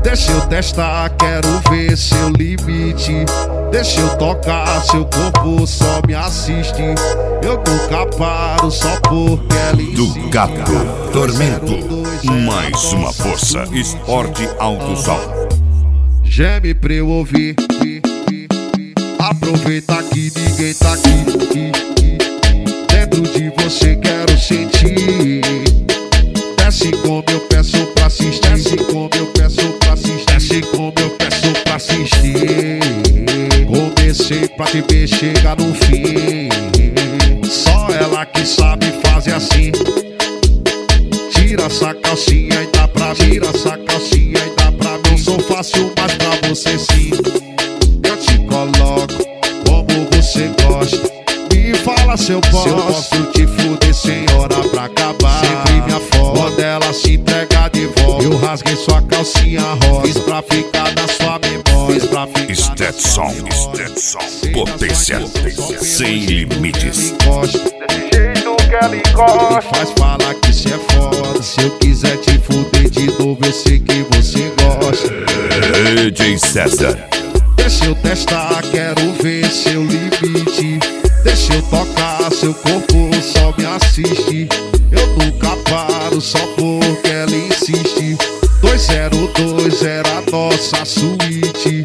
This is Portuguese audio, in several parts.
Deixa eu testar, quero ver seu limite. Deixa eu tocar, seu corpo só me assiste. Eu nunca paro só porque ela insiste. Do Gato Tormento, mais uma força. Esporte Alto Sol. Geme pra eu ouvir. Aproveita que ninguém tá aqui. Dentro de você quero sentir. Desce como eu peço pra assistir. Desce como eu peço pra assistir. Desce como eu peço pra assistir. Comecei pra te ver, chega no fim. Só ela que sabe fazer assim. Tira essa calcinha e dá pra mim. Tira essa calcinha e dá pra mim. Não sou fácil, mas pra você sim. Eu te coloco como você gosta. Me fala se eu posso te fuder sem hora pra acabar. Sempre me afoga quando ela se entrega de volta. Eu rasguei sua calcinha rosa. Fiz pra ficar na sua memória. Fiz pra ficar Stetson, potência sem limites. desse jeito que ela encosta. Me faz falar que cê é foda. Se eu quiser te fuder de novo, eu sei que você gosta. DJ César. Deixa eu testar, quero ver seu limite. Deixa eu tocar, seu corpo só me assiste. Eu nunca paro só porque ela insiste. 202 era a nossa suíte.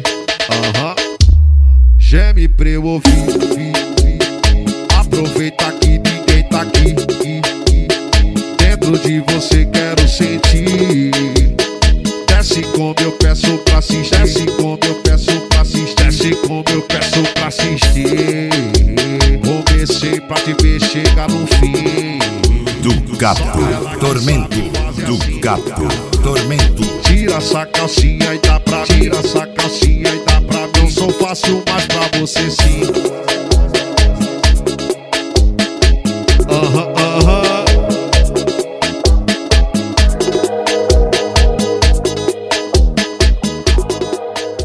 Geme pra eu ouvir. Aproveita que ninguém tá aqui. Dentro de você quero sentir. Desce como eu peço pra assistir. Desce como eu peço pra assistir. Desce como eu peço pra assistir. Comecei pra te ver, chega no fim. Do Gato Tormento, do Gato Tormento. Tira essa calcinha e dá pra mim. Tira essa calcinha e dá pra mim. Não sou fácil, mas pra você sim.